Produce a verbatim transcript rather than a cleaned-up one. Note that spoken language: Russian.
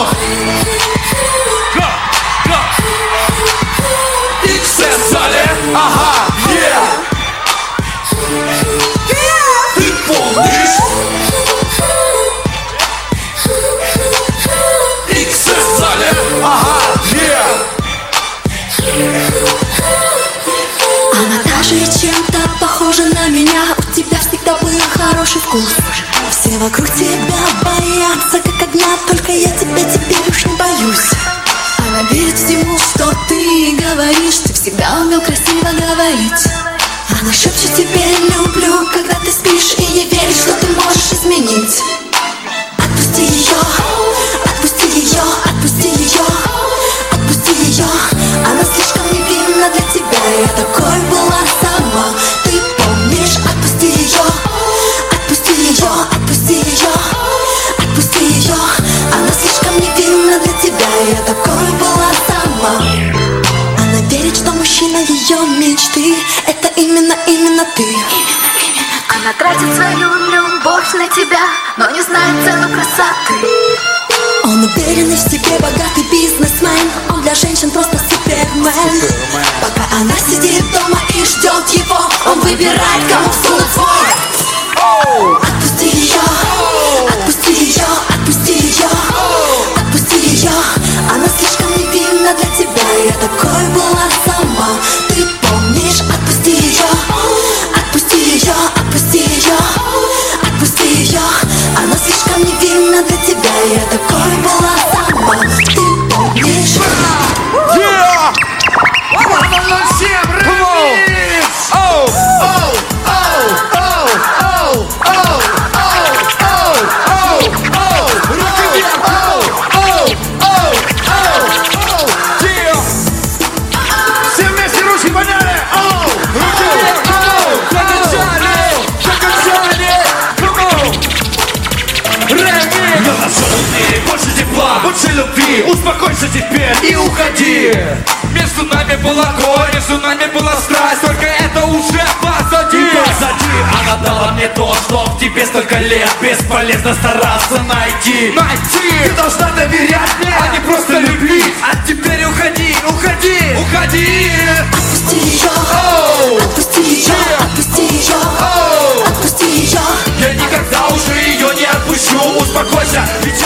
Go! Go! Go! икс эм в зале, ага, yeah! Ты помнишь? икс эм в зале, ага, yeah! Она даже чем-то похожа на меня. У тебя всегда был хороший вкус. Все вокруг тебя боятся, как огня. Только я тебя теперь уж не боюсь. Она верит всему, что ты говоришь. Ты всегда умел красиво говорить. Она шепчет тебе люблю, когда ты спишь. И не верит, что ты можешь изменить. Отпусти ее, отпусти ее, отпусти ее, отпусти ее. Она слишком невинна для тебя. Я такой была сама. Ты помнишь? Отпусти ее, отпусти ее, отпусти ее, отпусти ее. Она слишком невинна для тебя. Я такой была сама. Она верит, что мужчина ее мечты — это именно, именно ты. Она тратит свою любовь на тебя, но не знает цену красоты. Он уверенный в себе, богатый бизнесмен. Он для женщин просто супермен. Пока она сидит дома и ждет его, он выбирает, кому всунуть свой. Отпусти ее, отпусти ее, отпусти ее, отпусти ее. Она слишком невинна для тебя. Я такой была сама. Ты помнишь? Отпусти ее, отпусти ее, отпусти ее, отпусти ее. Она слишком невинна для тебя. Я такой была сама. Ты помнишь? Yeah! One ноль семь ремикс! Оу! Оу! Оу! Оу! Оу! Оу! Оу! Оу! Оу! Руки вверх! Оу! Оу! Оу! Оу! Оу! Yeah! Все вместе руки подняли! Оу! Руки вверх! Оу! Закачали! Закачали! Come on! Ремикс! Я нашел в мире больше тепла, больше любви. Успокойся теперь и уходи. Между нами была кровь, между нами была страсть. Только это уже позади. Позади. Она дала мне то, что в тебе столько лет. Бесполезно стараться найти. Найти. Ты должна доверять мне, а не просто любить. А теперь уходи, уходи, уходи. Отпусти ее, Оу! отпусти ее, отпусти ее, Оу! отпусти ее. Я никогда уже ее не отпущу. Успокойся, ведь